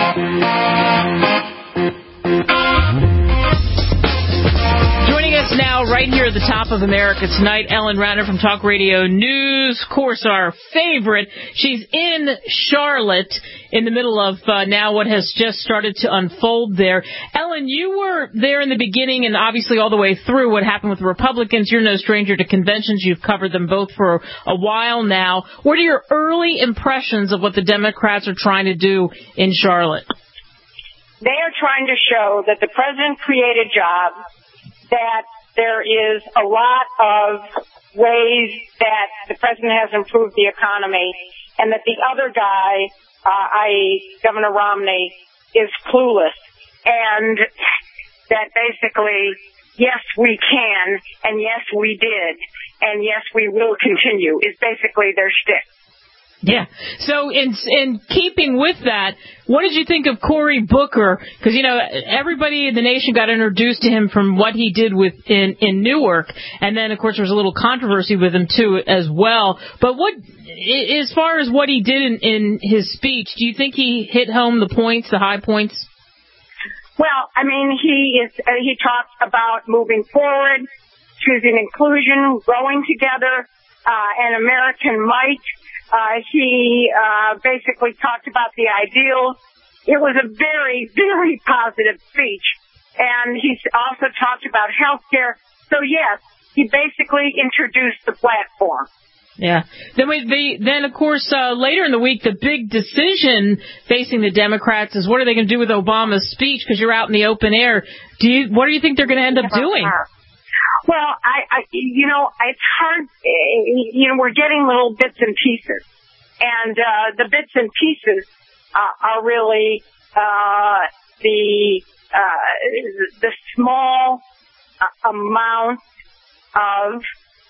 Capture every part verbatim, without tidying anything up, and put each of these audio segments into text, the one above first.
Now, right here at the top of America Tonight, Ellen Ratner from Talk Radio News, of course, our favorite. She's in Charlotte in the middle of uh, now what has just started to unfold there. Ellen, you were there in the beginning and obviously all the way through what happened with the Republicans. You're no stranger to conventions. You've covered them both for a while now. What are your early impressions of what the Democrats are trying to do in Charlotte? They are trying to show that the president created jobs, that there is a lot of ways that the president has improved the economy, and that the other guy, uh, that is. Governor Romney, is clueless. And that basically, yes, we can, and yes, we did, and yes, we will continue, is basically their shtick. Yeah. So in in keeping with that, what did you think of Cory Booker? Because, you know, everybody in the nation got introduced to him from what he did with in, in Newark. And then, of course, there was a little controversy with him, too, as well. But what, as far as what he did in, in his speech, do you think he hit home the points, the high points? Well, I mean, he is. Uh, he talked about moving forward, choosing inclusion, growing together, uh, an American might. Uh, he uh, basically talked about the ideals. It was a very, very positive speech. And he also talked about health care. So, yes, he basically introduced the platform. Yeah. Then, we, the, then of course, uh, later in the week, the big decision facing the Democrats is what are they going to do with Obama's speech, because you're out in the open air. Do you, what do you think they're going to end up doing? Well, I, I, you know, it's hard, you know, we're getting little bits and pieces. And, uh, the bits and pieces, uh, are really, uh, the, uh, the small uh, amount of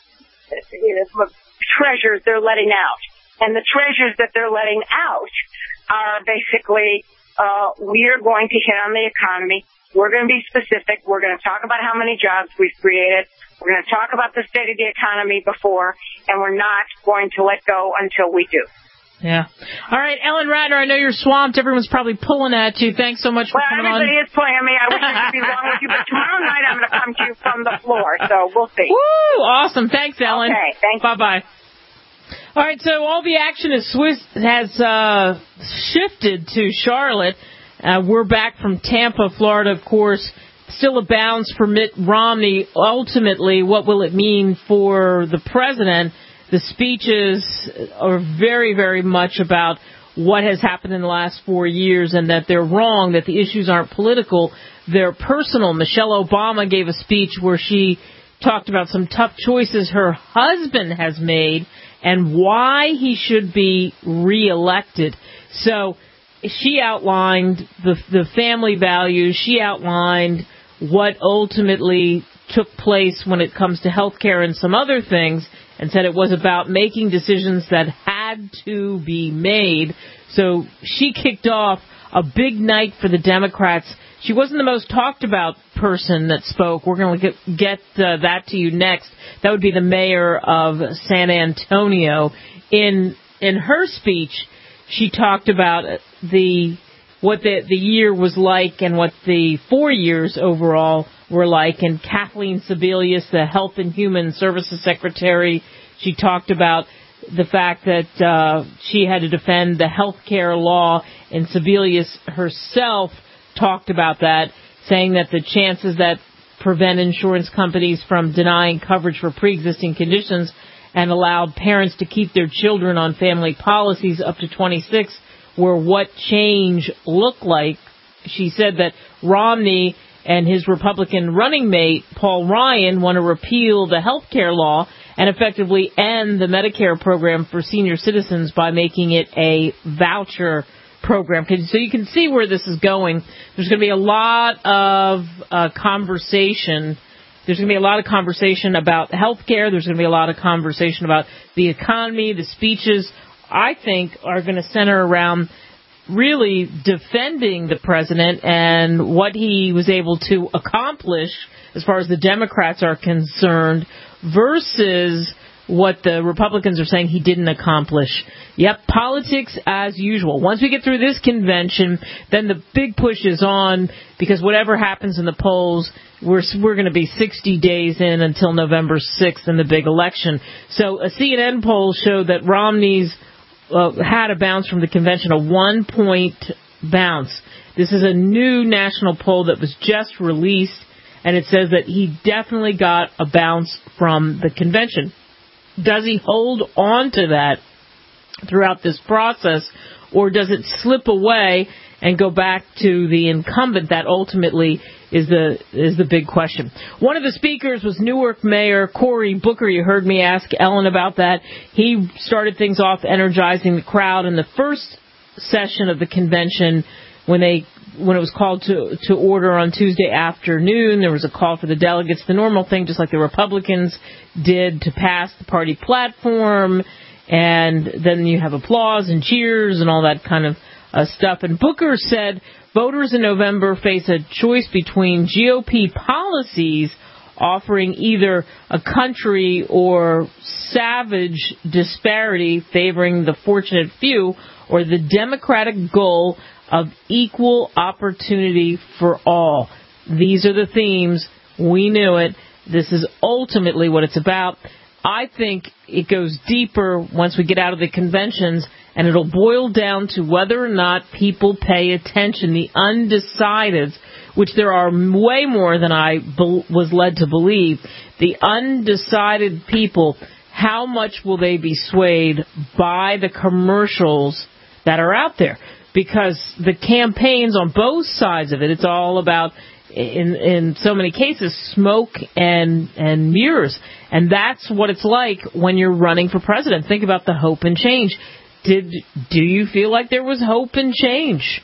you know, treasures they're letting out. And the treasures that they're letting out are basically, uh, we are going to hit on the economy. We're going to be specific. We're going to talk about how many jobs we've created. We're going to talk about the state of the economy before, and we're not going to let go until we do. Yeah. All right, Ellen Ratner, I know you're swamped. Everyone's probably pulling at you. Thanks so much for well, coming on. Well, everybody is pulling at me. I wish I could be wrong with you, but tomorrow night I'm going to come to you from the floor, so we'll see. Woo! Awesome. Thanks, Ellen. Okay, thank you. Bye-bye. All right, so all the action is Swiss has uh, shifted to Charlotte. Uh, we're back from Tampa, Florida, of course. Still abounds for Mitt Romney. Ultimately, what will it mean for the president? The speeches are very, very much about what has happened in the last four years and that they're wrong, that the issues aren't political, they're personal. Michelle Obama gave a speech where she talked about some tough choices her husband has made and why he should be reelected. So she outlined the the family values. She outlined what ultimately took place when it comes to health care and some other things, and said it was about making decisions that had to be made. So she kicked off a big night for the Democrats. She wasn't the most talked about person that spoke. We're going to get, get uh, that to you next. That would be the mayor of San Antonio. In in her speech, she talked about the what the, the year was like and what the four years overall were like. And Kathleen Sebelius, the Health and Human Services Secretary, she talked about the fact that uh, she had to defend the health care law, and Sebelius herself talked about that, saying that the chances that prevent insurance companies from denying coverage for pre-existing conditions and allowed parents to keep their children on family policies up to twenty-six were what change looked like. She said that Romney and his Republican running mate, Paul Ryan, want to repeal the health care law and effectively end the Medicare program for senior citizens by making it a voucher program. So you can see where this is going. There's going to be a lot of uh, conversation. There's going to be a lot of conversation about health care. There's going to be a lot of conversation about the economy. The speeches, I think, are going to center around really defending the president and what he was able to accomplish as far as the Democrats are concerned versus what the Republicans are saying he didn't accomplish. Yep, politics as usual. Once we get through this convention, then the big push is on, because whatever happens in the polls, we're we're going to be sixty days in until November sixth in the big election. So a C N N poll showed that Romney's uh, had a bounce from the convention, a one-point bounce. This is a new national poll that was just released, and it says that he definitely got a bounce from the convention. Does he hold on to that throughout this process, or does it slip away and go back to the incumbent? That ultimately is the is the big question. One of the speakers was Newark Mayor Cory Booker. You heard me ask Ellen about that. He started things off energizing the crowd in the first session of the convention. When they, when it was called to, to order on Tuesday afternoon, there was a call for the delegates, the normal thing, just like the Republicans did, to pass the party platform, and then you have applause and cheers and all that kind of uh, stuff. And Booker said voters in November face a choice between G O P policies offering either a country or savage disparity favoring the fortunate few, or the Democratic goal of equal opportunity for all. These are the themes. We knew it. This is ultimately what it's about. I think it goes deeper once we get out of the conventions, and it'll boil down to whether or not people pay attention. The undecideds, which there are way more than I be- was led to believe, the undecided people, how much will they be swayed by the commercials that are out there? Because the campaigns on both sides of it, it's all about, in in so many cases, smoke and and mirrors. And that's what it's like when you're running for president. Think about the hope and change. Did do you feel like there was hope and change?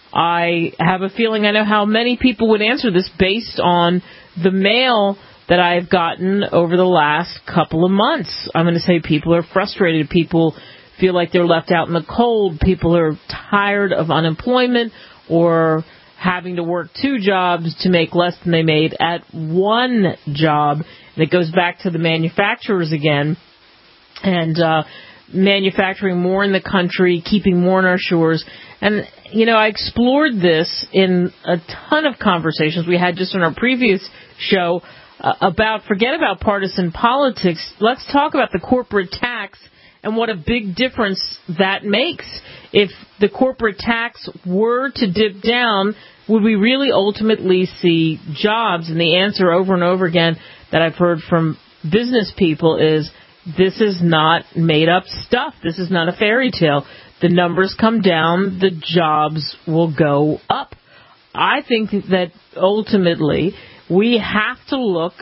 I have a feeling I know how many people would answer this based on the mail that I've gotten over the last couple of months. I'm going to say people are frustrated. People feel like they're left out in the cold. People are tired of unemployment or having to work two jobs to make less than they made at one job. And it goes back to the manufacturers again, and uh, manufacturing more in the country, keeping more on our shores. And, you know, I explored this in a ton of conversations we had just on our previous show uh, about, forget about partisan politics, let's talk about the corporate tax and what a big difference that makes. If the corporate tax were to dip down, would we really ultimately see jobs? And the answer over and over again that I've heard from business people is, this is not made up stuff. This is not a fairy tale. The numbers come down, the jobs will go up. I think that ultimately we have to look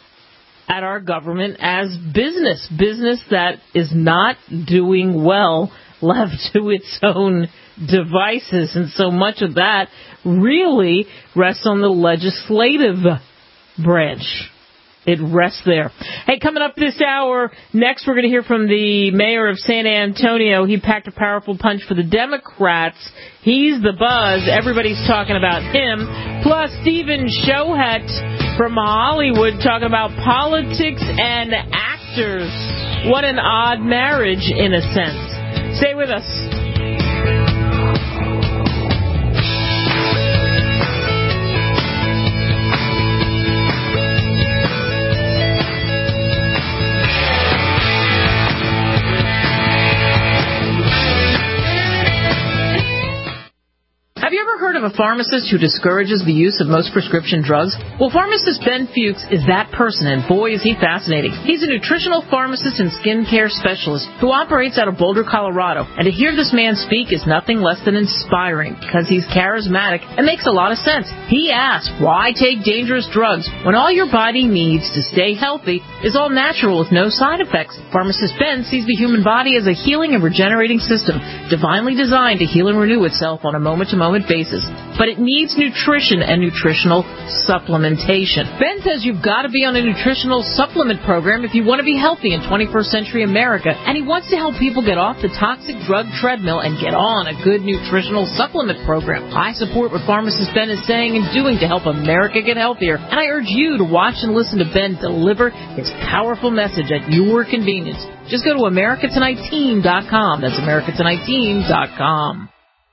at our government as business, business that is not doing well, left to its own devices. And so much of that really rests on the legislative branch. It rests there. Hey, coming up this hour, next we're going to hear from the mayor of San Antonio. He packed a powerful punch for the Democrats. He's the buzz. Everybody's talking about him. Plus, Stephen Shohet from Hollywood talking about politics and actors. What an odd marriage, in a sense. Stay with us. Have you ever heard of a pharmacist who discourages the use of most prescription drugs? Well, pharmacist Ben Fuchs is that person, and boy, is he fascinating. He's a nutritional pharmacist and skincare specialist who operates out of Boulder, Colorado. And to hear this man speak is nothing less than inspiring, because he's charismatic and makes a lot of sense. He asks, why take dangerous drugs when all your body needs to stay healthy is all natural with no side effects? Pharmacist Ben sees the human body as a healing and regenerating system, divinely designed to heal and renew itself on a moment-to-moment moment-to-moment basis, but it needs nutrition and nutritional supplementation. Ben says you've got to be on a nutritional supplement program if you want to be healthy in twenty-first century America, and he wants to help people get off the toxic drug treadmill and get on a good nutritional supplement program. I support what pharmacist Ben is saying and doing to help America get healthier, and I urge you to watch and listen to Ben deliver his powerful message at your convenience. Just go to America Tonight Team dot com. That's America Tonight Team dot com.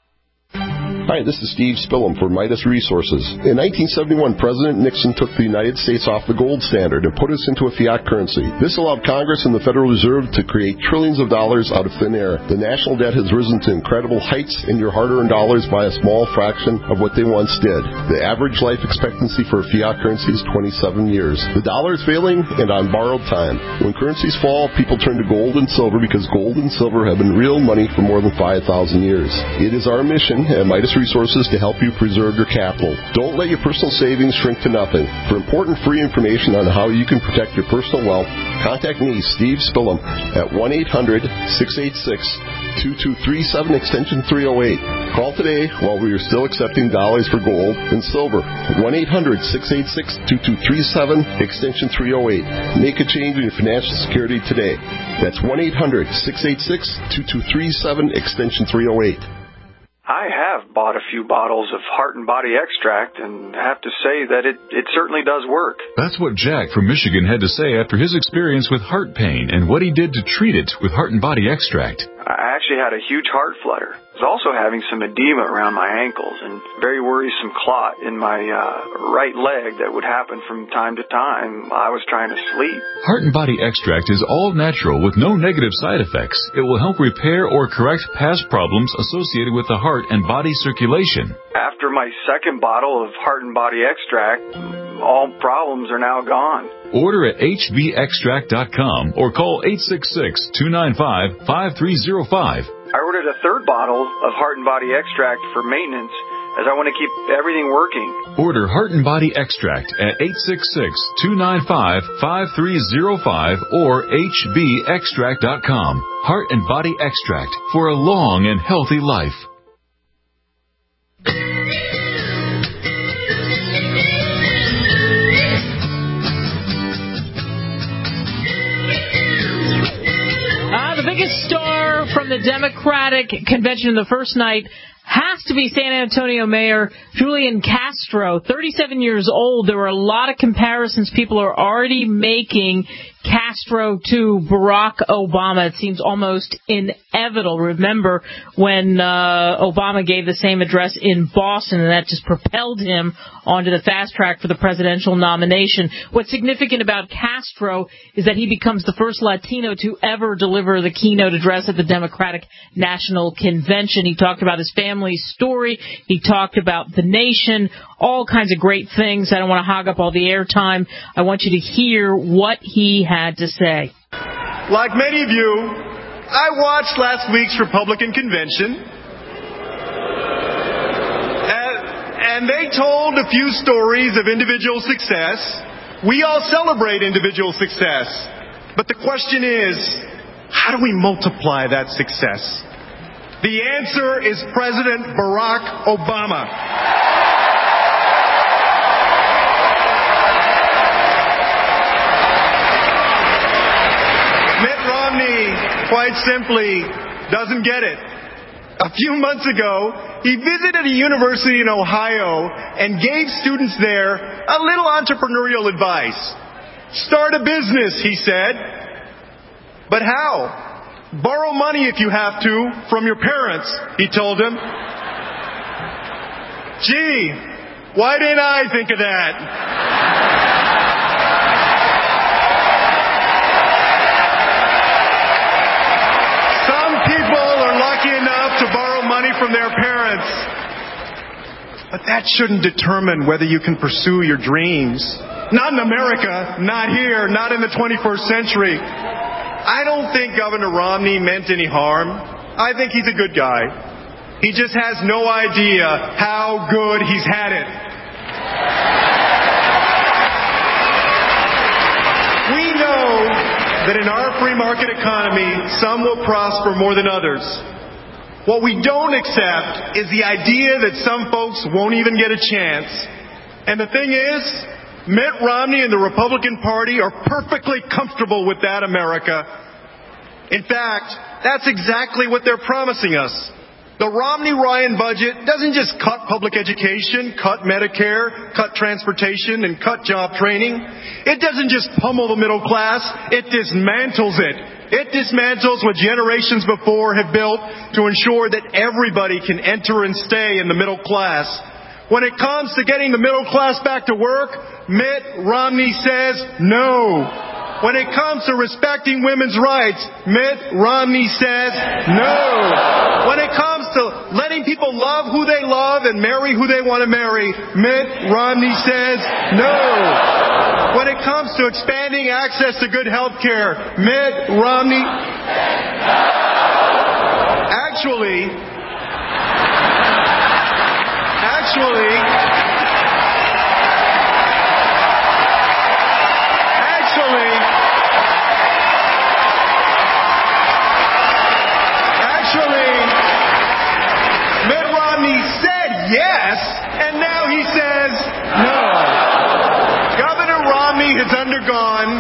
Hi, this is Steve Spillum for Midas Resources. In nineteen seventy-one, President Nixon took the United States off the gold standard and put us into a fiat currency. This allowed Congress and the Federal Reserve to create trillions of dollars out of thin air. The national debt has risen to incredible heights, and your hard-earned dollars buy a small fraction of what they once did. The average life expectancy for a fiat currency is twenty-seven years. The dollar is failing and on borrowed time. When currencies fall, people turn to gold and silver because gold and silver have been real money for more than five thousand years. It is our mission at Midas Resources to help you preserve your capital. Don't let your personal savings shrink to nothing. For important free information on how you can protect your personal wealth, contact me, Steve Spillum, at one eight hundred, six eight six, two two three seven, extension three oh eight. Call today while we are still accepting dollars for gold and silver. one eight hundred, six eight six, two two three seven, extension three oh eight. Make a change in your financial security today. That's one eight hundred, six eight six, two two three seven, extension three oh eight. I have bought a few bottles of Heart and Body Extract and have to say that it, it certainly does work. That's what Jack from Michigan had to say after his experience with heart pain and what he did to treat it with Heart and Body Extract. I actually had a huge heart flutter. I was also having some edema around my ankles and very worrisome clot in my uh, right leg that would happen from time to time while I was trying to sleep. Heart and Body Extract is all natural with no negative side effects. It will help repair or correct past problems associated with the heart and body circulation. After my second bottle of Heart and Body Extract, all problems are now gone. Order at H B extract dot com or call eight six six, two nine five, five three zero five. I ordered a third bottle of Heart and Body Extract for maintenance as I want to keep everything working. Order Heart and Body Extract at eight six six, two nine five, five three zero five or H B extract dot com. Heart and Body Extract for a long and healthy life. The biggest star from the Democratic convention in the first night has to be San Antonio Mayor Julian Castro, thirty-seven years old. There were a lot of comparisons people are already making Castro to Barack Obama. It seems almost inevitable. Remember when uh, Obama gave the same address in Boston, and that just propelled him onto the fast track for the presidential nomination. What's significant about Castro is that he becomes the first Latino to ever deliver the keynote address at the Democratic National Convention. He talked about his family's story. He talked about the nation, all kinds of great things. I don't want to hog up all the airtime. I want you to hear what he had to say. Like many of you, I watched last week's Republican convention, and, and they told a few stories of individual success. We all celebrate individual success. But the question is, how do we multiply that success? The answer is President Barack Obama. Quite simply, doesn't get it. A few months ago, he visited a university in Ohio and gave students there a little entrepreneurial advice. Start a business, he said. But how? Borrow money if you have to from your parents, he told them. Gee, why didn't I think of that? Enough to borrow money from their parents. But that shouldn't determine whether you can pursue your dreams. Not in America, not here, not in the twenty-first century. I don't think Governor Romney meant any harm. I think he's a good guy. He just has no idea how good he's had it. We know that in our free market economy, some will prosper more than others. What we don't accept is the idea that some folks won't even get a chance. And the thing is, Mitt Romney and the Republican Party are perfectly comfortable with that America. In fact, that's exactly what they're promising us. The Romney-Ryan budget doesn't just cut public education, cut Medicare, cut transportation, and cut job training. It doesn't just pummel the middle class, it dismantles it. It dismantles what generations before have built to ensure that everybody can enter and stay in the middle class. When it comes to getting the middle class back to work, Mitt Romney says no. When it comes to respecting women's rights, Mitt Romney says no. When it comes to letting people love who they love and marry who they want to marry, Mitt Romney says no. When it comes to expanding access to good health care, Mitt Romney... Actually... Actually... Actually... Actually... Mitt Romney said yes, and now he says no. Governor Romney has undergone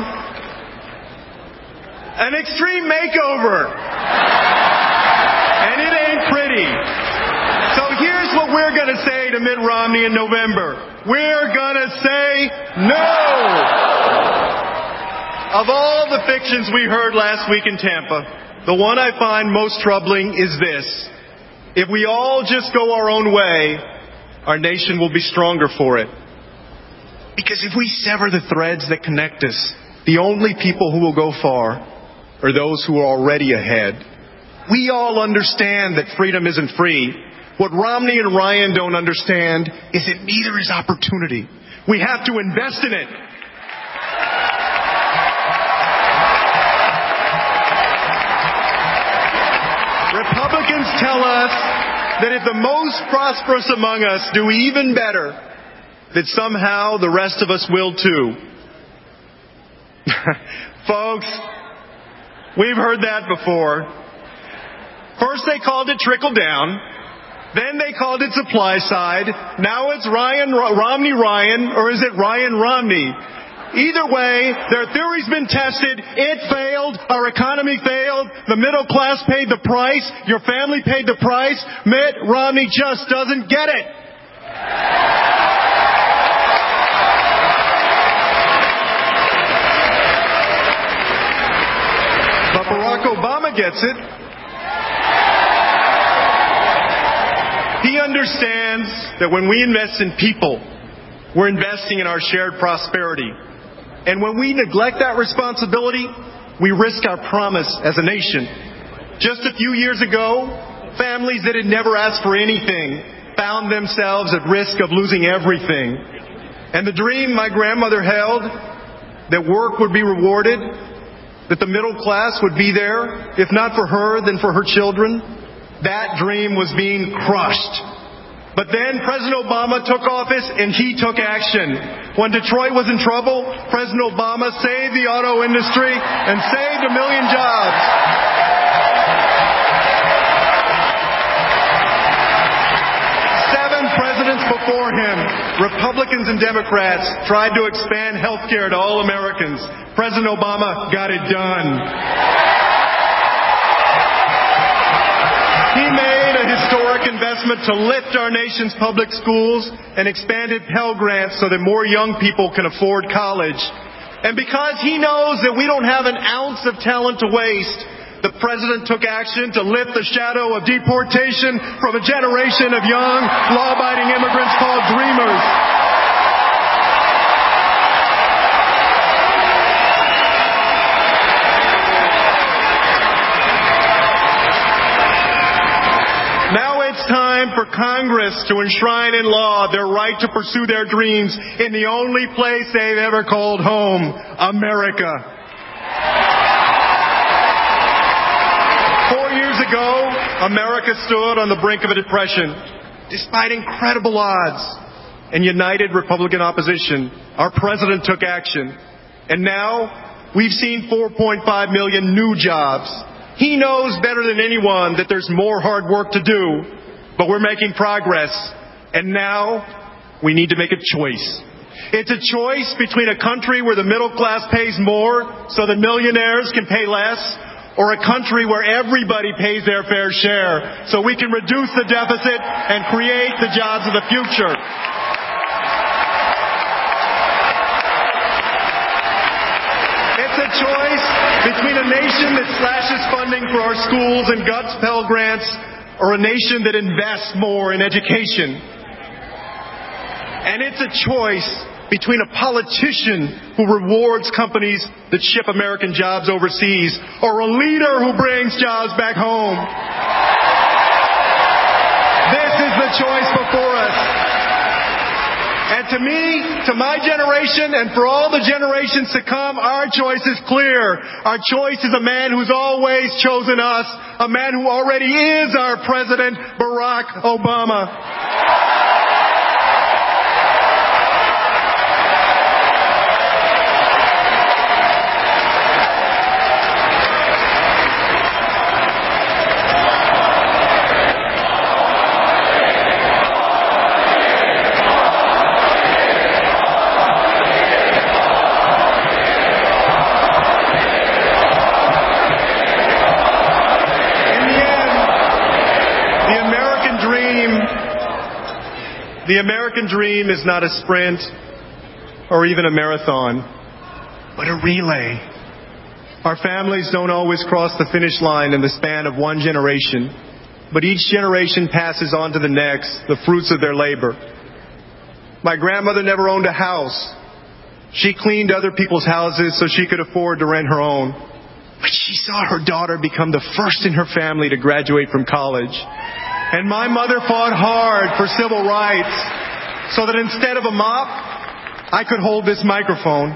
an extreme makeover. And it ain't pretty. So here's what we're going to say to Mitt Romney in November. We're going to say no. Of all the fictions we heard last week in Tampa, the one I find most troubling is this. If we all just go our own way, our nation will be stronger for it. Because if we sever the threads that connect us, the only people who will go far are those who are already ahead. We all understand that freedom isn't free. What Romney and Ryan don't understand is that neither is opportunity. We have to invest in it. Republicans tell us that if the most prosperous among us do even better, that somehow the rest of us will too. Folks, we've heard that before. First they called it trickle down. Then they called it supply side. Now it's Ryan Romney Ryan, or is it Ryan Romney? Either way, their theory's been tested. It failed. Our economy failed. The middle class paid the price. Your family paid the price. Mitt Romney just doesn't get it. But Barack Obama gets it. He understands that when we invest in people, we're investing in our shared prosperity. And when we neglect that responsibility, we risk our promise as a nation. Just a few years ago, families that had never asked for anything found themselves at risk of losing everything. And the dream my grandmother held, that work would be rewarded, that the middle class would be there, if not for her, then for her children, that dream was being crushed. But then President Obama took office and he took action. When Detroit was in trouble, President Obama saved the auto industry and saved a million jobs. Seven presidents before him, Republicans and Democrats, tried to expand health care to all Americans. President Obama got it done. He made a historic investment to lift our nation's public schools and expanded Pell Grants so that more young people can afford college. And because he knows that we don't have an ounce of talent to waste, the president took action to lift the shadow of deportation from a generation of young, law-abiding immigrants called Dreamers. Time for Congress to enshrine in law their right to pursue their dreams in the only place they've ever called home, America. Four years ago, America stood on the brink of a depression. Despite incredible odds and united Republican opposition, our president took action. And now, we've seen four point five million new jobs. He knows better than anyone that there's more hard work to do, but we're making progress. And now we need to make a choice. It's a choice between a country where the middle class pays more so that millionaires can pay less, or a country where everybody pays their fair share so we can reduce the deficit and create the jobs of the future. It's a choice between a nation that slashes funding for our schools and guts Pell Grants, or a nation that invests more in education. And it's a choice between a politician who rewards companies that ship American jobs overseas, or a leader who brings jobs back home. This is the choice before us. And to me, to my generation, and for all the generations to come, our choice is clear. Our choice is a man who's always chosen us, a man who already is our president, Barack Obama. The American dream is not a sprint or even a marathon, but a relay. Our families don't always cross the finish line in the span of one generation, but each generation passes on to the next the fruits of their labor. My grandmother never owned a house. She cleaned other people's houses so she could afford to rent her own. But she saw her daughter become the first in her family to graduate from college. And my mother fought hard for civil rights so that instead of a mop, I could hold this microphone.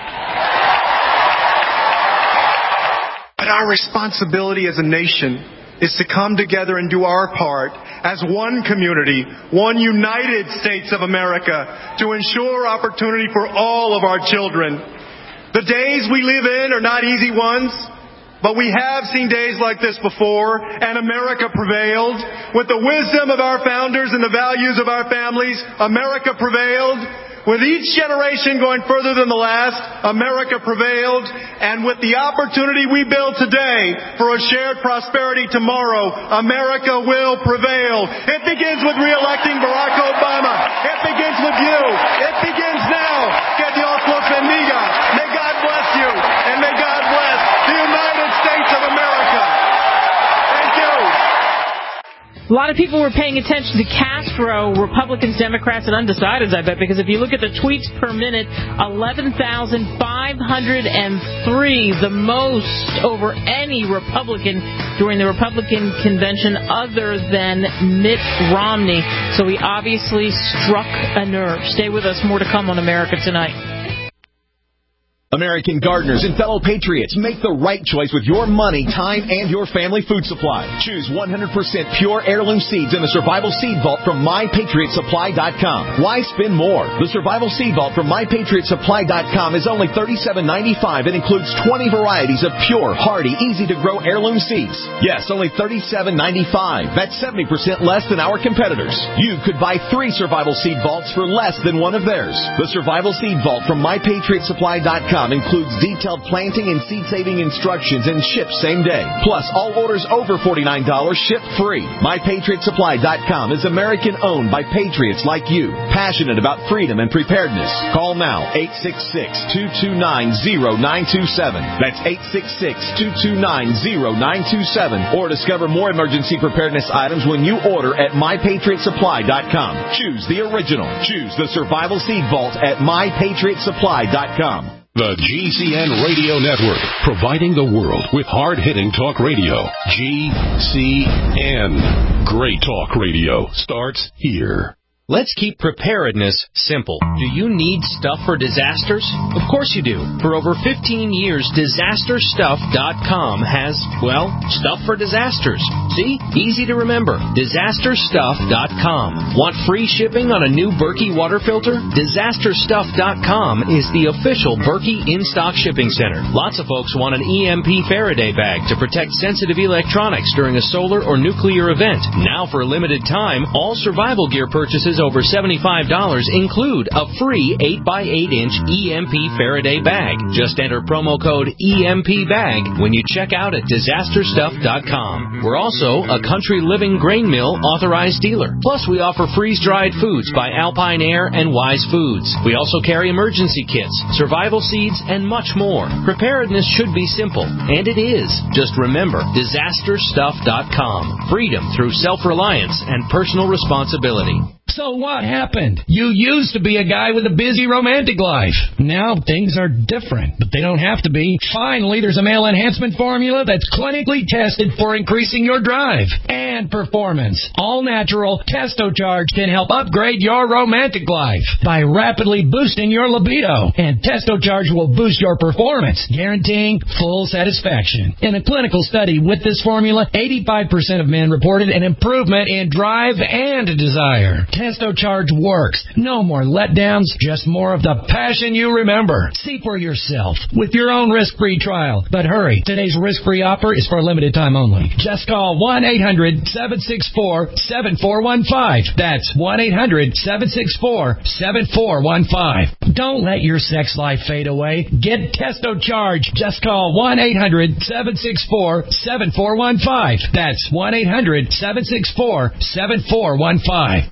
But our responsibility as a nation is to come together and do our part as one community, one United States of America, to ensure opportunity for all of our children. The days we live in are not easy ones. But we have seen days like this before, and America prevailed. With the wisdom of our founders and the values of our families, America prevailed. With each generation going further than the last, America prevailed. And with the opportunity we build today for a shared prosperity tomorrow, America will prevail. It begins with re-electing Barack Obama. It begins with you. It begins now. Que Dios los bendiga. May God bless you, and may God bless the United States of America. Thank you. A lot of people were paying attention to Castro, Republicans, Democrats, and undecideds, I bet, because if you look at the tweets per minute, eleven thousand five hundred three, the most over any Republican during the Republican convention other than Mitt Romney. So he obviously struck a nerve. Stay with us. More to come on America Tonight. American gardeners and fellow patriots, make the right choice with your money, time, and your family food supply. Choose one hundred percent pure heirloom seeds in the Survival Seed Vault from my patriot supply dot com. Why spend more? The Survival Seed Vault from my patriot supply dot com is only thirty-seven ninety-five and includes twenty varieties of pure, hardy, easy-to-grow heirloom seeds. Yes, only thirty-seven ninety-five. That's seventy percent less than our competitors. You could buy three Survival Seed Vaults for less than one of theirs. The Survival Seed Vault from my patriot supply dot com includes detailed planting and seed-saving instructions and ships same day. Plus, all orders over forty-nine dollars ship free. my patriot supply dot com is American-owned by patriots like you, passionate about freedom and preparedness. Call now, eight six six, two two nine, zero nine two seven. That's eight six six, two two nine, zero nine two seven. Or discover more emergency preparedness items when you order at my patriot supply dot com. Choose the original. Choose the Survival Seed Vault at my patriot supply dot com. The G C N Radio Network, providing the world with hard-hitting talk radio. G C N. Great talk radio starts here. Let's keep preparedness simple. Do you need stuff for disasters? Of course you do. For over fifteen years, disaster stuff dot com has, well, stuff for disasters. See? Easy to remember. disaster stuff dot com. Want free shipping on a new Berkey water filter? disaster stuff dot com is the official Berkey in-stock shipping center. Lots of folks want an E M P Faraday bag to protect sensitive electronics during a solar or nuclear event. Now, for a limited time, all survival gear purchases over seventy-five dollars include a free eight by eight inch E M P Faraday bag. Just enter promo code E M P bag when you check out at disaster stuff dot com. We're also a Country Living Grain Mill authorized dealer. Plus, we offer freeze-dried foods by Alpine Air and Wise Foods. We also carry emergency kits, survival seeds, and much more. Preparedness should be simple, and it is. Just remember, disaster stuff dot com. Freedom through self-reliance and personal responsibility. So what happened? You used to be a guy with a busy romantic life. Now things are different, but they don't have to be. Finally, there's a male enhancement formula that's clinically tested for increasing your drive and performance. All natural, TestoCharge can help upgrade your romantic life by rapidly boosting your libido. And TestoCharge will boost your performance, guaranteeing full satisfaction. In a clinical study with this formula, eighty-five percent of men reported an improvement in drive and desire. TestoCharge works. No more letdowns, just more of the passion you remember. See for yourself with your own risk-free trial. But hurry, today's risk-free offer is for a limited time only. Just call one eight hundred seven six four seven four one five. That's one eight hundred seven six four seven four one five. Don't let your sex life fade away. Get TestoCharge. Just call one eight hundred seven six four seven four one five. That's one eight hundred seven six four seven four one five.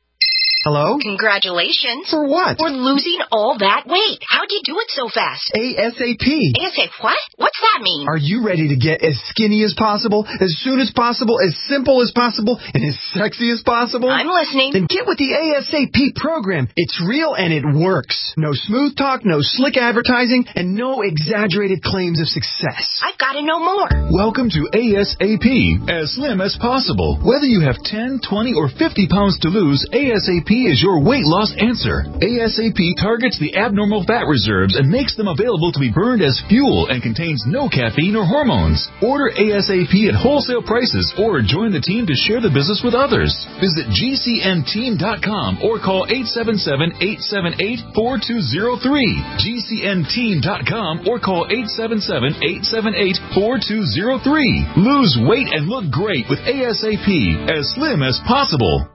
Hello? Congratulations. For what? For losing all that weight. How'd you do it so fast? ASAP. ASAP what? What's that mean? Are you ready to get as skinny as possible, as soon as possible, as simple as possible, and as sexy as possible? I'm listening. Then get with the ASAP program. It's real and it works. No smooth talk, no slick advertising, and no exaggerated claims of success. I've got to know more. Welcome to ASAP, as slim as possible. Whether you have ten, twenty, or fifty pounds to lose, ASAP is your weight loss answer. ASAP targets the abnormal fat reserves and makes them available to be burned as fuel and contains no caffeine or hormones. Order ASAP at wholesale prices or join the team to share the business with others. Visit G C N team dot com or call eight seven seven, eight seven eight, four two zero three. G C N team dot com or call eight seven seven, eight seven eight, four two zero three. Lose weight and look great with ASAP, as slim as possible.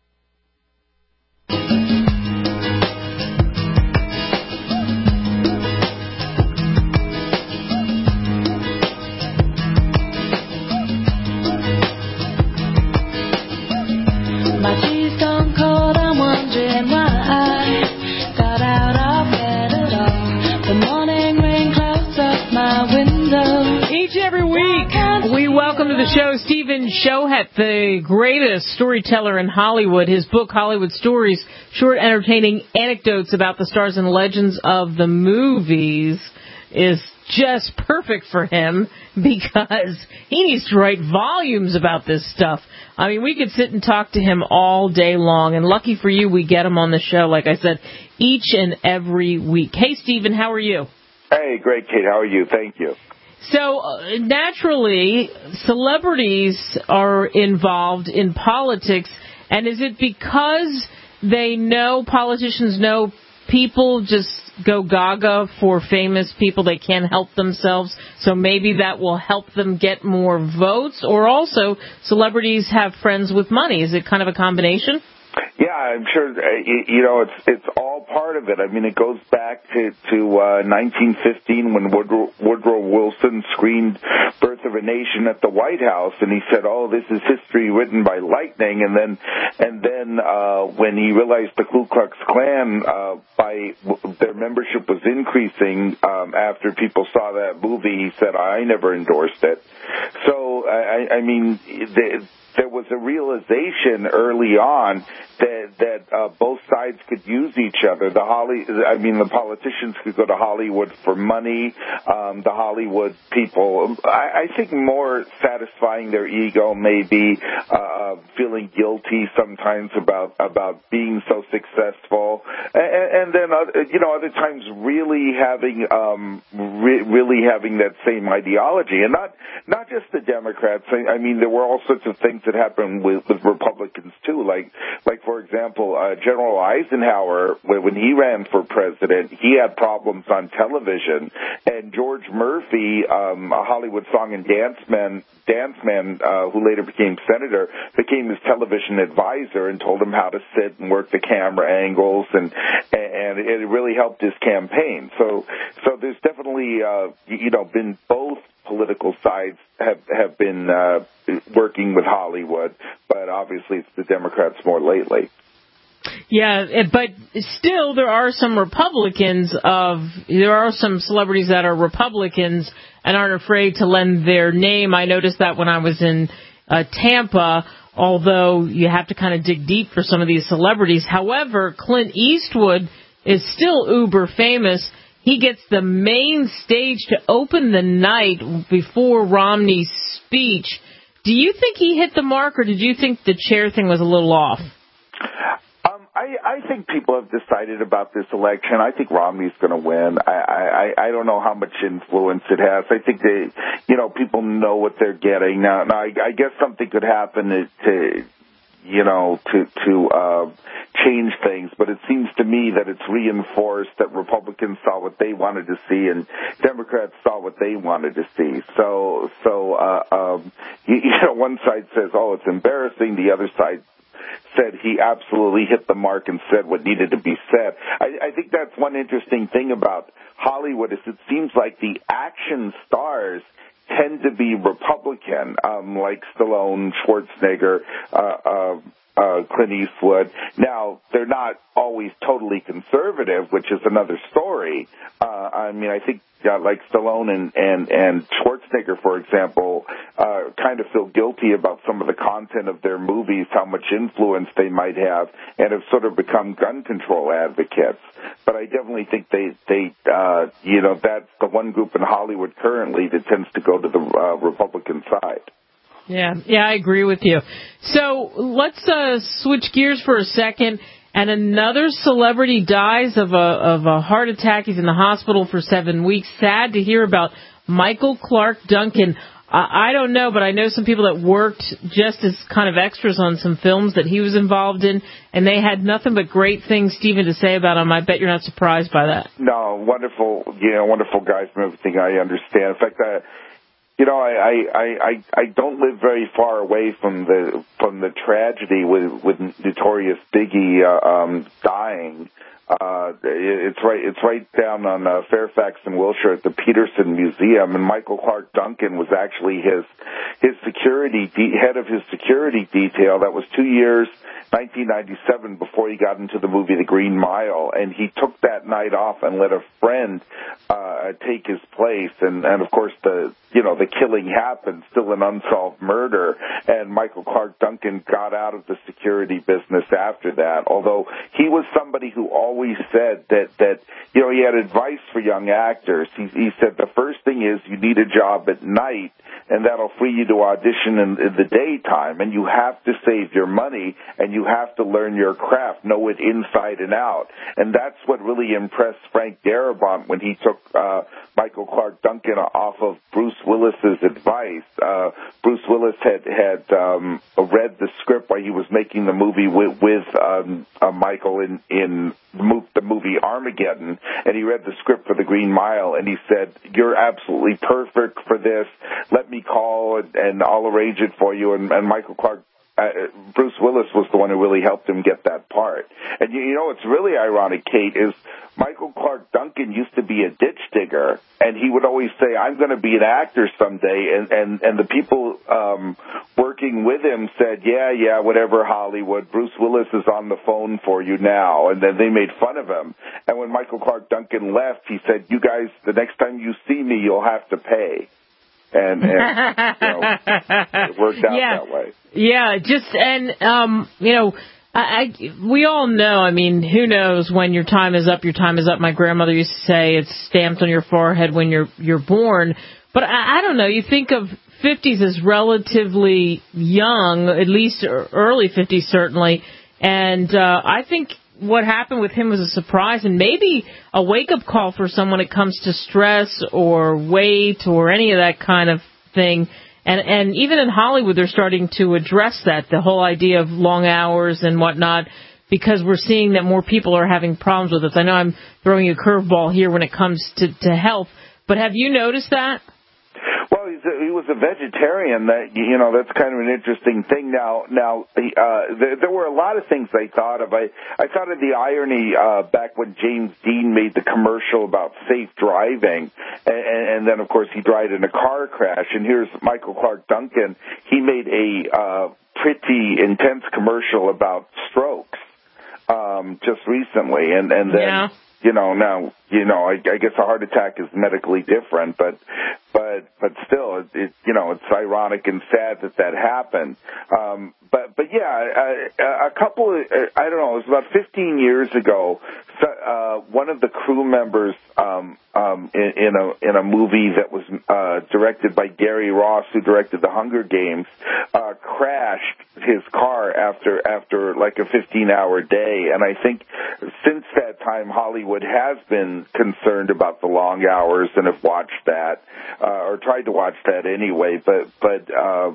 The show, Stephen Shohet, the greatest storyteller in Hollywood. His book, Hollywood Stories, short, entertaining anecdotes about the stars and legends of the movies, is just perfect for him because he needs to write volumes about this stuff. I mean, we could sit and talk to him all day long, and lucky for you, we get him on the show, like I said, each and every week. Hey, Stephen, how are you? Hey, great, Kate. How are you? Thank you. So, uh, naturally, celebrities are involved in politics, and is it because they know, politicians know, people just go gaga for famous people, they can't help themselves, so maybe that will help them get more votes, or also celebrities have friends with money? Is it kind of a combination? Yeah, I'm sure, uh, you know, it's it's all part of it. I mean, it goes back to, to uh, nineteen fifteen when Woodrow, Woodrow Wilson screened Birth of a Nation at the White House, and he said, oh, this is history written by lightning. And then and then uh, when he realized the Ku Klux Klan, uh, by their membership was increasing um, after people saw that movie, he said, I never endorsed it. So, I, I mean, the, there was a realization early on that that uh, both sides could use each other. other. The Holly, I mean, the politicians could go to Hollywood for money. Um, the Hollywood people, I, I think, more satisfying their ego, maybe uh, feeling guilty sometimes about about being so successful, and, and then uh, you know, other times really having um, re- really having that same ideology, and not not just the Democrats. I, I mean, there were all sorts of things that happened with, with Republicans too, like like for example, uh, General Eisenhower, when he ran for president, he had problems on television, and George Murphy, um, a Hollywood song and dance man, dance man uh, who later became senator, became his television advisor and told him how to sit and work the camera angles, and and it really helped his campaign. So so there's definitely uh, you know been both political sides have have been uh, working with Hollywood, but obviously it's the Democrats more lately. Yeah, but still there are some Republicans of, there are some celebrities that are Republicans and aren't afraid to lend their name. I noticed that when I was in uh, Tampa, although you have to kind of dig deep for some of these celebrities. However, Clint Eastwood is still uber famous. He gets the main stage to open the night before Romney's speech. Do you think he hit the mark, or did you think the chair thing was a little off? I, I think people have decided about this election. I think Romney's going to win. I, I, I don't know how much influence it has. I think they, you know, people know what they're getting now. Now, I, I guess something could happen to, to you know, to to uh, change things. But it seems to me that it's reinforced that Republicans saw what they wanted to see and Democrats saw what they wanted to see. So, so uh, um, you, you know, one side says, "Oh, it's embarrassing." The other side said he absolutely hit the mark and said what needed to be said. I, I think that's one interesting thing about Hollywood is it seems like the action stars tend to be Republican, um, like Stallone, Schwarzenegger, uh, uh, uh, Clint Eastwood. Now, they're not always totally conservative, which is another story. Uh, I mean, I think uh, like Stallone and, and, and Schwarzenegger, for example, uh, kind of feel guilty about some of the content of their movies, how much influence they might have, and have sort of become gun control advocates. But I definitely think they, they, uh, you know, that's the one group in Hollywood currently that tends to go to the uh, Republican side. Yeah, yeah, I agree with you. So let's uh, switch gears for a second. And another celebrity dies of a of a heart attack. He's in the hospital for seven weeks. Sad to hear about Michael Clarke Duncan. Uh, I don't know, but I know some people that worked just as kind of extras on some films that he was involved in, and they had nothing but great things, Stephen, to say about him. I bet you're not surprised by that. No, wonderful, you know, wonderful guy from everything I understand. In fact, I. You know, I, I, I, I don't live very far away from the from the tragedy with with Notorious Biggie uh, um, dying. Uh, it's right it's right down on uh, Fairfax and Wilshire at the Peterson Museum, and Michael Clarke Duncan was actually his his security de- head of his security detail. That was two years, nineteen ninety-seven, before he got into the movie The Green Mile, and he took that night off and let a friend uh, take his place, and and of course the you know the killing happened, still an unsolved murder, and Michael Clarke Duncan got out of the security business after that. Although he was somebody who always said that that you know he had advice for young actors. He, he said the first thing is you need a job at night, and that'll free you to audition in, in the daytime, and you have to save your money, and you have to learn your craft, know it inside and out. And that's what really impressed Frank Darabont when he took uh, Michael Clarke Duncan off of Bruce Willis's advice. Uh, Bruce Willis had had um, read the script while he was making the movie with, with um, uh, Michael in in the movie Armageddon, and he read the script for The Green Mile, and he said, "You're absolutely perfect for this. Let me call and, and I'll arrange it for you." And, and Michael Clarke Uh, Bruce Willis was the one who really helped him get that part. And you, you know what's really ironic, Kate, is Michael Clarke Duncan used to be a ditch digger, and he would always say, "I'm going to be an actor someday." And and and the people um, working with him said, "Yeah, yeah, whatever, Hollywood. Bruce Willis is on the phone for you now." And then they made fun of him. And when Michael Clarke Duncan left, he said, "You guys, the next time you see me, you'll have to pay." And, and you know, it worked out yeah. that way. Yeah, just, and, um, you know, I, I, we all know, I mean, who knows when your time is up, your time is up. My grandmother used to say it's stamped on your forehead when you're you're born. But I, I don't know, you think of fifties as relatively young, at least early fifties certainly, and uh, I think what happened with him was a surprise and maybe a wake-up call for someone when it comes to stress or weight or any of that kind of thing. And and even in Hollywood, they're starting to address that, the whole idea of long hours and whatnot, because we're seeing that more people are having problems with this. I know I'm throwing you a curveball here when it comes to, to health, but have you noticed that? Well, he's a, he was a vegetarian. That you know, that's kind of an interesting thing. Now, now uh, there, there were a lot of things I thought of. I I thought of the irony uh, back when James Dean made the commercial about safe driving, and, and then of course he died in a car crash. And here's Michael Clark Duncan. He made a uh, pretty intense commercial about strokes um, just recently, and and then. Yeah. You know, now, you know, I, I guess a heart attack is medically different, but, but, but still, it, it, you know, it's ironic and sad that that happened. Um, but, but yeah, a, a couple of, I don't know, it was about fifteen years ago, so, uh, one of the crew members, um, um, in, in a, in a movie that was, uh, directed by Gary Ross, who directed The Hunger Games, uh, crashed his car after, after like a fifteen hour day. And I think since that time, Hollywood has been concerned about the long hours and have watched that, uh, or tried to watch that anyway. But, but, uh,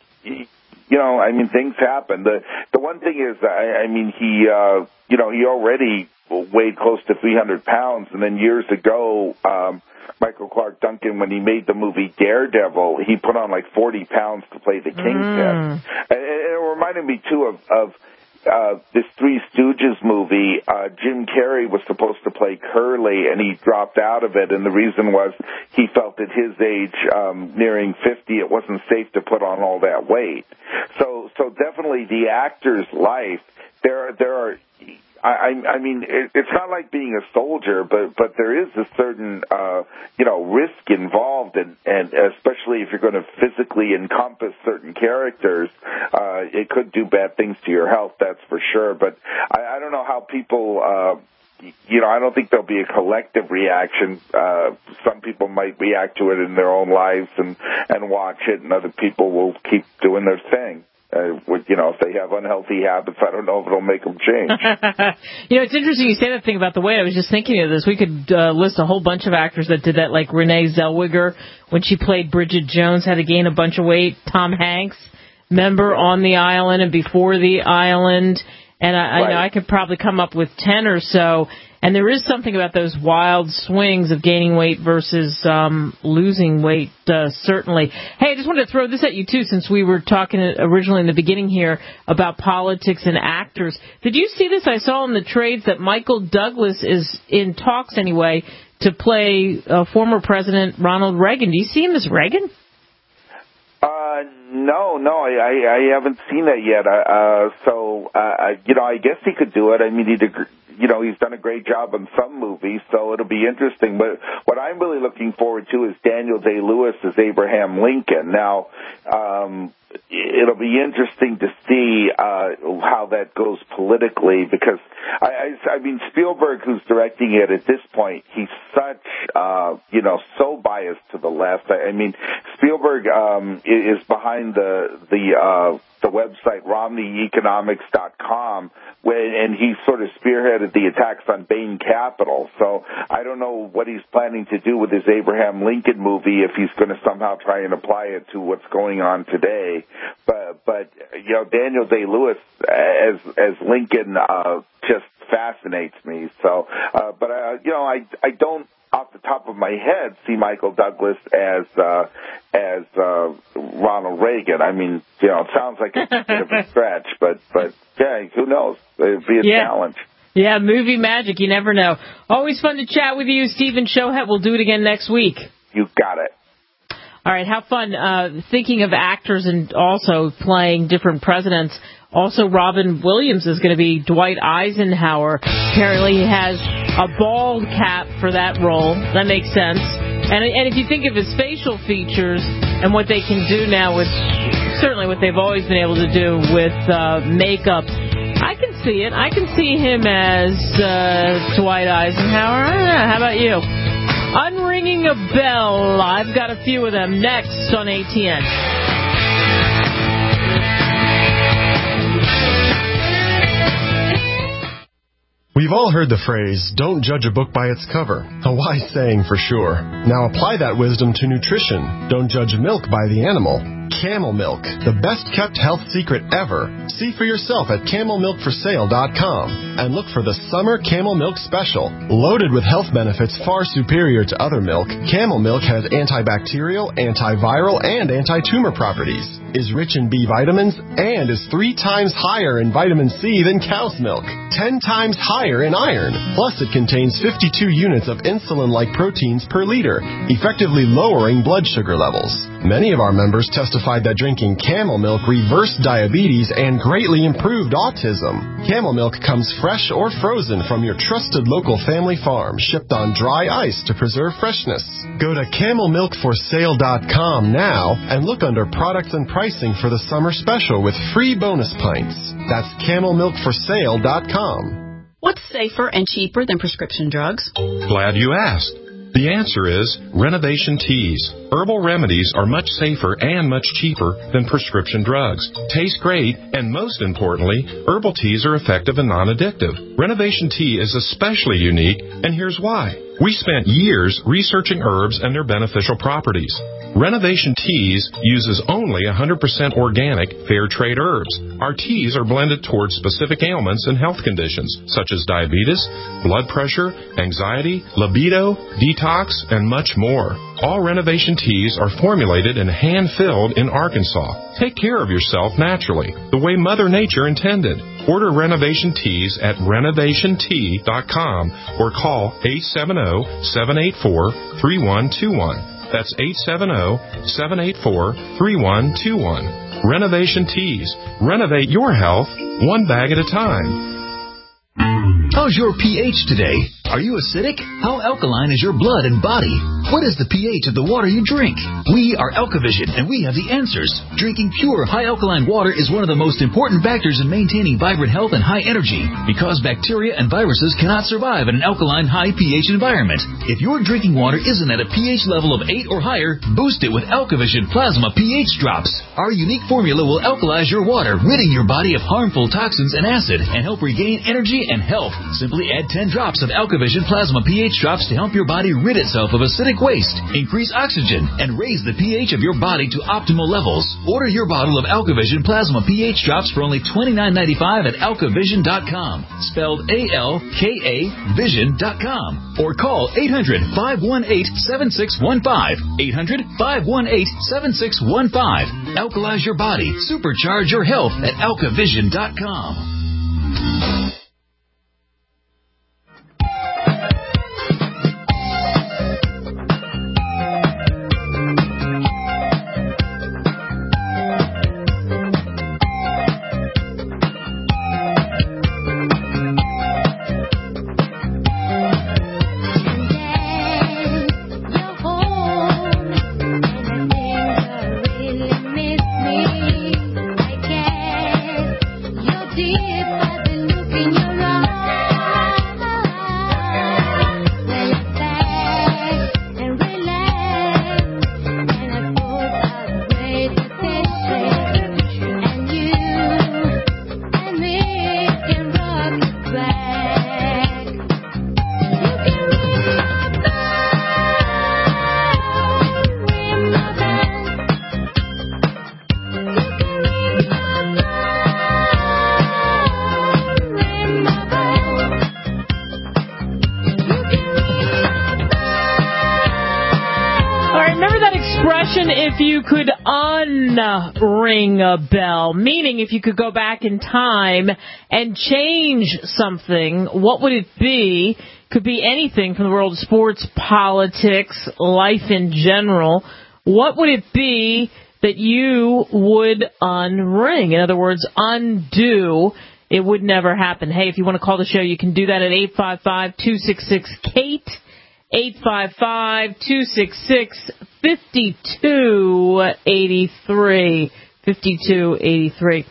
you know, I mean, things happen. The, the one thing is, I, I mean, he, uh, you know, he already weighed close to three hundred pounds. And then years ago, um, Michael Clark Duncan, when he made the movie Daredevil, he put on like forty pounds to play the Kingpin. Mm. And, and it reminded me, too, of, of Uh, this Three Stooges movie. uh, Jim Carrey was supposed to play Curly, and he dropped out of it, and the reason was he felt at his age, um, nearing fifty, it wasn't safe to put on all that weight. So, so definitely the actor's life, there, there are, I, I mean, it, it's not like being a soldier, but, but there is a certain, uh, you know, risk involved, and, and especially if you're going to physically encompass certain characters, uh, it could do bad things to your health, that's for sure. But I, I don't know how people, uh, you know, I don't think there'll be a collective reaction. Uh, some people might react to it in their own lives and, and watch it, and other people will keep doing their thing. Uh, with, you know, if they have unhealthy habits, I don't know if it'll make them change. You know, it's interesting you say that thing about the weight. I was just thinking of this. We could uh, list a whole bunch of actors that did that, like Renee Zellweger, when she played Bridget Jones, had to gain a bunch of weight. Tom Hanks, member on the island and before the island. And I, right. I know I could probably come up with ten or so. And there is something about those wild swings of gaining weight versus um, losing weight, uh, certainly. Hey, I just wanted to throw this at you, too, since we were talking originally in the beginning here about politics and actors. Did you see this? I saw in the trades that Michael Douglas is in talks, anyway, to play uh, former President Ronald Reagan. Do you see him as Reagan? Uh, no, no, I, I, I haven't seen that yet. Uh, uh, so, uh, you know, I guess he could do it. I mean, he'd agree. You know, he's done a great job on some movies, so it'll be interesting. But what I'm really looking forward to is Daniel Day-Lewis as Abraham Lincoln. Now, um, it'll be interesting to see uh, how that goes politically, because, I, I, I mean, Spielberg, who's directing it at this point, he's such, uh, you know, so biased to the left. I, I mean, Spielberg um, is behind the the uh, the website Romney Economics dot com, and he sort of spearheaded the attacks on Bain Capital. So I don't know what he's planning to do with his Abraham Lincoln movie, if he's going to somehow try and apply it to what's going on today. But, but you know, Daniel Day-Lewis as as Lincoln uh, just fascinates me. So, uh, but uh, you know, I I don't, off the top of my head, see Michael Douglas as uh, as uh, Ronald Reagan. I mean, you know, it sounds like it's a bit of a stretch, but but yeah, who knows? It'd be a yeah. challenge. Yeah, movie magic. You never know. Always fun to chat with you, Stephen Shohet. We'll do it again next week. You got it. All right, have fun. Uh, thinking of actors and also playing different presidents. Also, Robin Williams is going to be Dwight Eisenhower. Apparently, he has a bald cap for that role. That makes sense. And, and if you think of his facial features and what they can do now with, certainly what they've always been able to do with uh, makeup, I can see it. I can see him as uh, Dwight Eisenhower. I don't know. How about you? Unringing a bell. I've got a few of them next on A T N. We've all heard the phrase, don't judge a book by its cover. A wise saying for sure. Now apply that wisdom to nutrition. Don't judge milk by the animal. Camel Milk, the best-kept health secret ever. See for yourself at camel milk for sale dot com and look for the Summer Camel Milk Special. Loaded with health benefits far superior to other milk, Camel Milk has antibacterial, antiviral, and anti-tumor properties, is rich in B vitamins, and is three times higher in vitamin C than cow's milk, ten times higher in iron. Plus, it contains fifty-two units of insulin-like proteins per liter, effectively lowering blood sugar levels. Many of our members testified that drinking Camel Milk reversed diabetes and greatly improved autism. Camel Milk comes fresh or frozen from your trusted local family farm, shipped on dry ice to preserve freshness. Go to camel milk for sale dot com now and look under products and pricing for the summer special with free bonus pints. That's camel milk for sale dot com. What's safer and cheaper than prescription drugs? Glad you asked. The answer is Renovation Teas. Herbal remedies are much safer and much cheaper than prescription drugs. Taste great, and most importantly, herbal teas are effective and non-addictive. Renovation Tea is especially unique, and here's why. We spent years researching herbs and their beneficial properties. Renovation Teas uses only one hundred percent organic, fair trade herbs. Our teas are blended towards specific ailments and health conditions, such as diabetes, blood pressure, anxiety, libido, detox, and much more. All Renovation Teas are formulated and hand-filled in Arkansas. Take care of yourself naturally, the way Mother Nature intended. Order Renovation Teas at renovation tea dot com or call eight seven zero, seven eight four, three one two one. That's eight seven zero, seven eight four, three one two one. Renovation Teas. Renovate your health one bag at a time. How's your pH today? Are you acidic? How alkaline is your blood and body? What is the pH of the water you drink? We are AlkaVision, and we have the answers. Drinking pure, high alkaline water is one of the most important factors in maintaining vibrant health and high energy, because bacteria and viruses cannot survive in an alkaline, high pH environment. If your drinking water isn't at a pH level of eight or higher, boost it with AlkaVision Plasma pH Drops. Our unique formula will alkalize your water, ridding your body of harmful toxins and acid, and help regain energy and health. Simply add ten drops of AlkaVision Plasma pH Drops to help your body rid itself of acidic waste, increase oxygen, and raise the pH of your body to optimal levels. Order your bottle of AlkaVision Plasma pH Drops for only twenty-nine ninety-five at alka vision dot com, spelled A L K A vision dot com, or call eight hundred, five one eight, seven six one five, eight hundred, five one eight, seven six one five. Alkalize your body, supercharge your health at alka vision dot com. If you could unring a bell, meaning if you could go back in time and change something, what would it be? Could be anything from the world of sports, politics, life in general. What would it be that you would unring? In other words, undo. It would never happen. Hey, if you want to call the show, you can do that at eight five five, two six six, Kate. eight five five, two six six, five two eight three. five two eight three.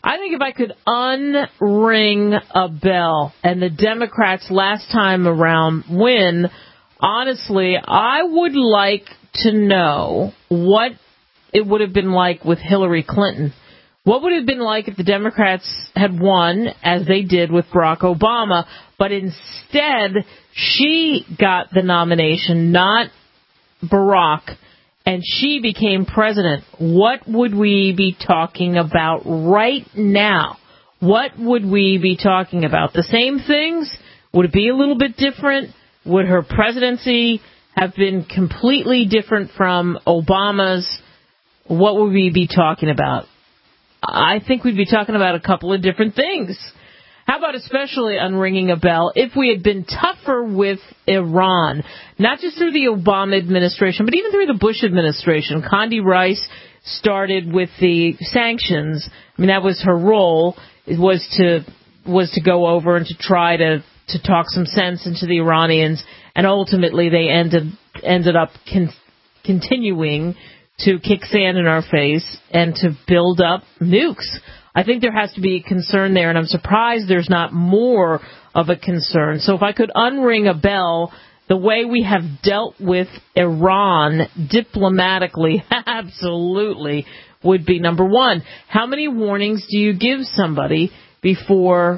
I think if I could unring a bell and the Democrats last time around win, honestly, I would like to know what it would have been like with Hillary Clinton. What would it have been like if the Democrats had won, as they did with Barack Obama, but instead she got the nomination, not Barack, and she became president? What would we be talking about right now? What would we be talking about? The same things? Would it be a little bit different? Would her presidency have been completely different from Obama's? What would we be talking about? I think we'd be talking about a couple of different things. How about especially unringing a bell if we had been tougher with Iran, not just through the Obama administration, but even through the Bush administration. Condi Rice started with the sanctions. I mean, that was her role. It was to was to go over and to try to, to talk some sense into the Iranians, and ultimately they ended ended up con- continuing to kick sand in our face and to build up nukes. I think there has to be a concern there, and I'm surprised there's not more of a concern. So if I could unring a bell, the way we have dealt with Iran diplomatically, absolutely, would be number one. How many warnings do you give somebody before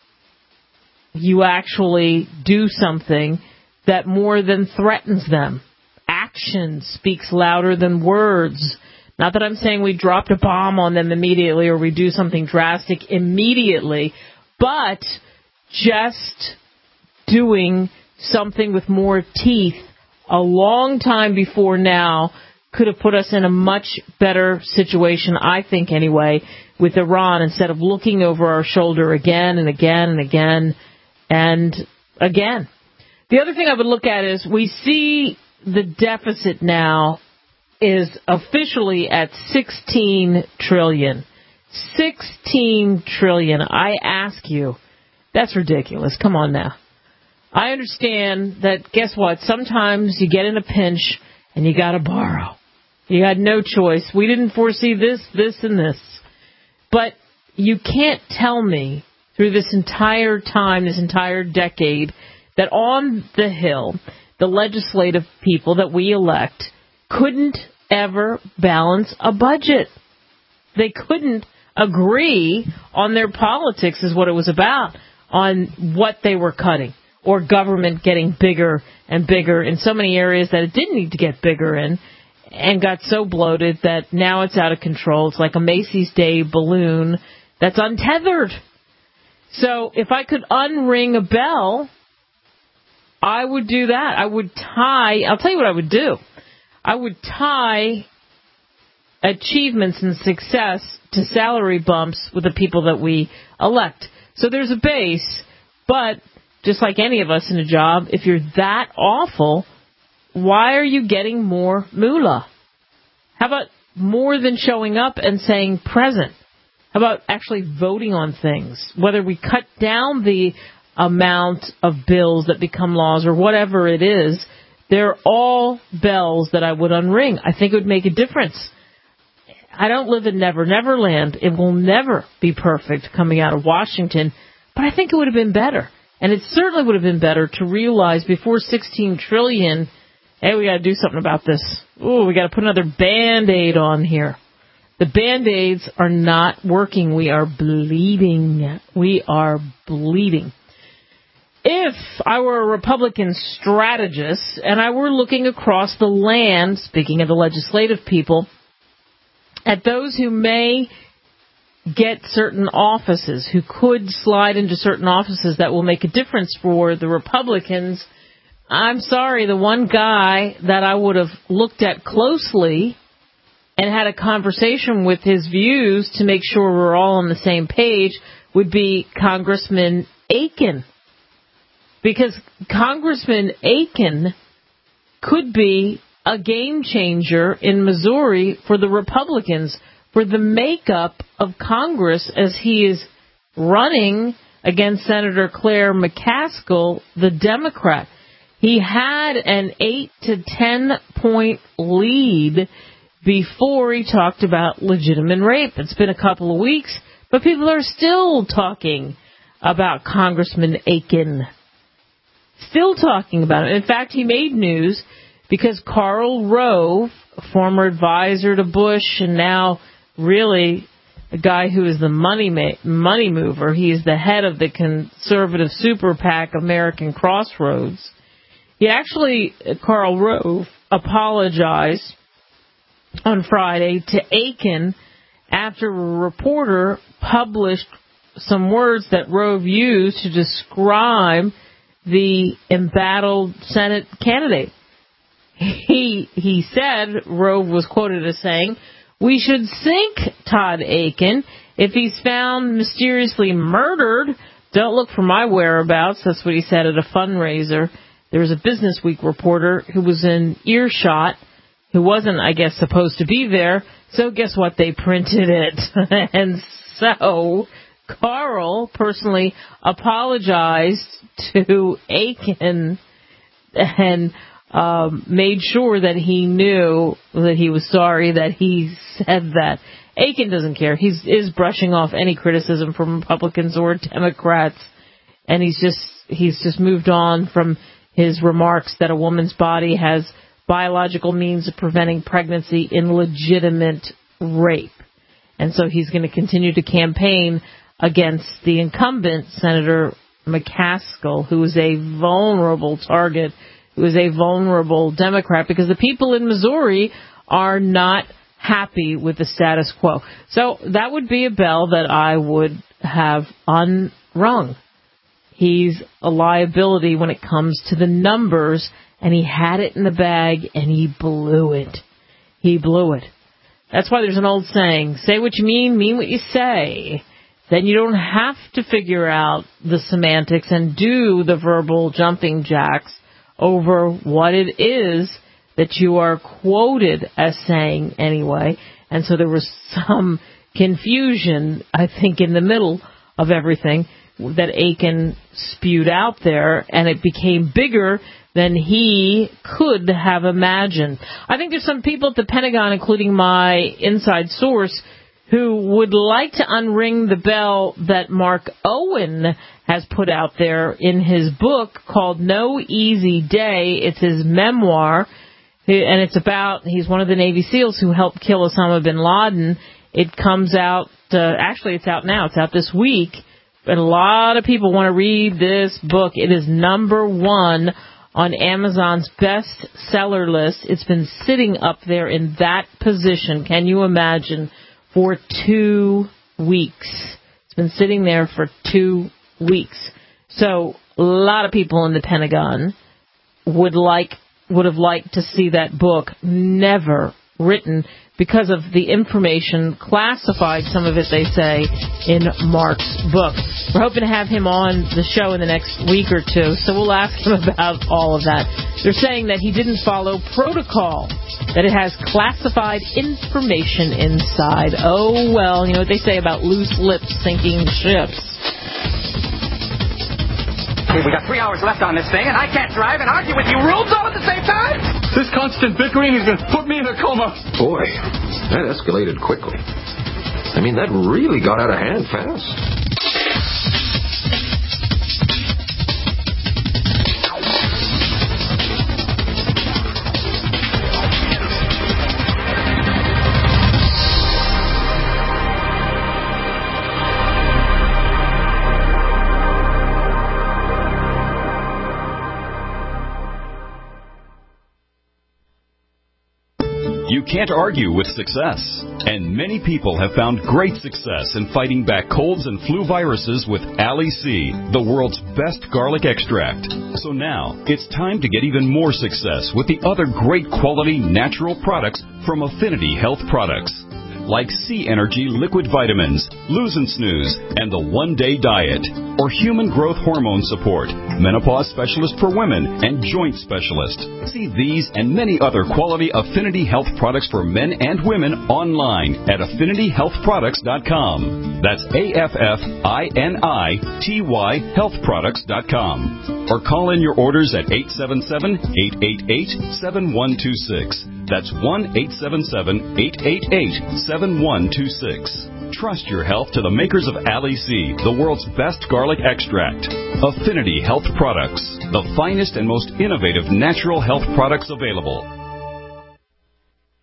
you actually do something that more than threatens them? Action speaks louder than words. Not that I'm saying we dropped a bomb on them immediately or we do something drastic immediately, but just doing something with more teeth a long time before now could have put us in a much better situation, I think anyway, with Iran, instead of looking over our shoulder again and again and again and again. The other thing I would look at is we see the deficit now is officially at sixteen trillion dollars. sixteen trillion dollars. I ask you, that's ridiculous. Come on now. I understand that, guess what? Sometimes you get in a pinch and you got to borrow. You had no choice. We didn't foresee this, this, and this. But you can't tell me through this entire time, this entire decade, that on the Hill, the legislative people that we elect couldn't ever balance a budget. They couldn't agree on their politics, is what it was about, on what they were cutting, or government getting bigger and bigger in so many areas that it didn't need to get bigger in, and got so bloated that now it's out of control. It's like a Macy's Day balloon that's untethered. So if I could unring a bell, I would do that. I would tie, I'll tell you what I would do. I would tie achievements and success to salary bumps with the people that we elect. So there's a base, but just like any of us in a job, if you're that awful, why are you getting more moolah? How about more than showing up and saying present? How about actually voting on things? Whether we cut down the amount of bills that become laws or whatever it is, they're all bells that I would unring. I think it would make a difference. I don't live in Never Never Land. It will never be perfect coming out of Washington, but I think it would have been better. And it certainly would have been better to realize before sixteen trillion dollars, hey, we got to do something about this. Ooh, we got to put another Band-Aid on here. The Band-Aids are not working. We are bleeding. We are bleeding. If I were a Republican strategist and I were looking across the land, speaking of the legislative people, at those who may get certain offices, who could slide into certain offices that will make a difference for the Republicans, I'm sorry, the one guy that I would have looked at closely and had a conversation with his views to make sure we're all on the same page would be Congressman Akin. Because Congressman Akin could be a game changer in Missouri for the Republicans, for the makeup of Congress as he is running against Senator Claire McCaskill, the Democrat. He had an eight to ten point lead before he talked about legitimate rape. It's been a couple of weeks, But people are still talking about Congressman Akin. Still talking about it. In fact, he made news because Karl Rove, former advisor to Bush and now really a guy who is the money ma- money mover, he is the head of the conservative super PAC American Crossroads. He actually, Karl Rove, apologized on Friday to Akin after a reporter published some words that Rove used to describe the embattled Senate candidate. He he said, Rove was quoted as saying, "We should sink Todd Akin. If he's found mysteriously murdered, don't look for my whereabouts." That's what he said at a fundraiser. There was a Business Week reporter who was in earshot, who wasn't, I guess, supposed to be there. So guess what? They printed it. And so Karl personally apologized to Akin and um, made sure that he knew that he was sorry that he said that. Akin doesn't care. He is brushing off any criticism from Republicans or Democrats, and he's just he's just moved on from his remarks that a woman's body has biological means of preventing pregnancy in legitimate rape. And so he's going to continue to campaign against the incumbent, Senator McCaskill, who is a vulnerable target, who is a vulnerable Democrat, because the people in Missouri are not happy with the status quo. So that would be a bell that I would have unrung. He's a liability when it comes to the numbers, and he had it in the bag, and he blew it. He blew it. That's why there's an old saying, say what you mean, mean what you say. Then you don't have to figure out the semantics and do the verbal jumping jacks over what it is that you are quoted as saying anyway. And so there was some confusion, I think, in the middle of everything that Akin spewed out there, and it became bigger than he could have imagined. I think there's some people at the Pentagon, including my inside source, who would like to unring the bell that Mark Owen has put out there in his book called No Easy Day. It's his memoir, and it's about, he's one of the Navy SEALs who helped kill Osama bin Laden. It comes out, uh, actually it's out now, it's out this week, and a lot of people want to read this book. It is number one on Amazon's bestseller list. It's been sitting up there in that position, can you imagine, for two weeks. It's been sitting there for two weeks. So a lot of people in the Pentagon would like would have liked to see that book never written because of the information classified, some of it, they say, in Mark's book. We're hoping to have him on the show in the next week or two, so we'll ask him about all of that. They're saying that he didn't follow protocol, that it has classified information inside. Oh, well, you know what they say about loose lips sinking ships. We got three hours left on this thing, and I can't drive and argue with you rules all at the same time. This constant bickering is going to put me in a coma. Boy, that escalated quickly. I mean, that really got out of hand fast. You can't argue with success. And many people have found great success in fighting back colds and flu viruses with Ali C, the world's best garlic extract. So now, it's time to get even more success with the other great quality natural products from Affinity Health Products. Like C Energy Liquid Vitamins, Lose and Snooze, and the One Day Diet. Or Human Growth Hormone Support, Menopause Specialist for Women, and Joint Specialist. See these and many other quality Affinity Health products for men and women online at affinity health products dot com. That's A F F I N I T Y health products dot com. Or call in your orders at eight seven seven, eight eight eight, seven one two six. That's one eight seven seven, eight eight eight, seven one two six. Trust your health to the makers of Ali C, the world's best garlic extract. Affinity Health Products, the finest and most innovative natural health products available.